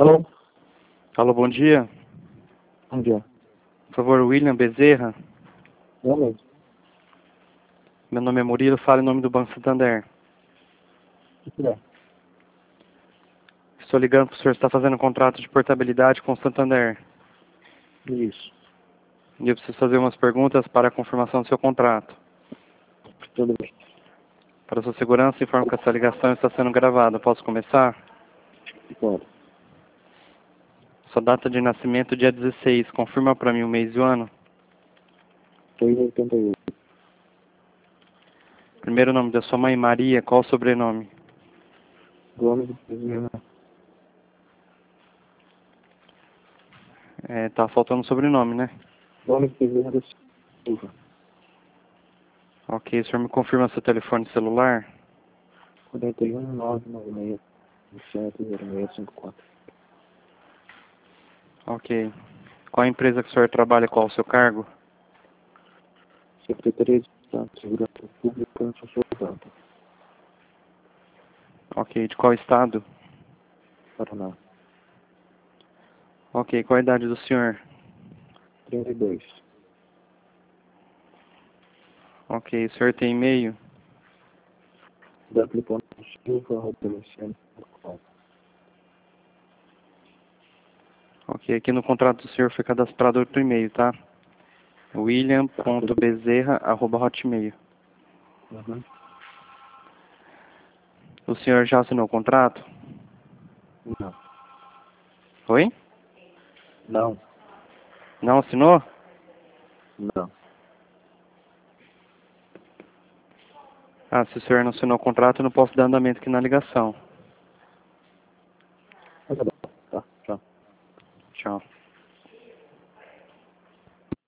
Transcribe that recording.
Alô? Alô, bom dia. Bom dia. Por favor, William Bezerra. Eu mesmo. Meu nome é Murilo, falo em nome do Banco Santander. O que é? Estou ligando para o senhor estar fazendo um contrato de portabilidade com o Santander. Isso. E eu preciso fazer umas perguntas para a confirmação do seu contrato. Tudo bem. Para sua segurança, informo que essa ligação está sendo gravada. Posso começar? Pode. Sua data de nascimento, dia 16. Confirma para mim o mês e o ano. 3,88. Primeiro nome da sua mãe, Maria. Qual o sobrenome? Gomes de Bezerra. Tá faltando o sobrenome, né? Gomes de Bezerra da Silva. Ok, o senhor me confirma seu telefone celular? 41 996 070654. Ok. Qual a empresa que o senhor trabalha? Qual o seu cargo? Secretaria de Estado de Segurança Pública, São Ok, de qual estado? Paraná. Ok, qual a idade do senhor? 32. Ok, o senhor tem e-mail? w.silva.mcn.com. Ok, aqui no contrato do senhor foi cadastrado outro e-mail, tá? william.bezerra@hotmail. Uhum. O senhor já assinou o contrato? Não. Oi? Não. Não assinou? Não. Ah, se o senhor não assinou o contrato, eu não posso dar andamento aqui na ligação.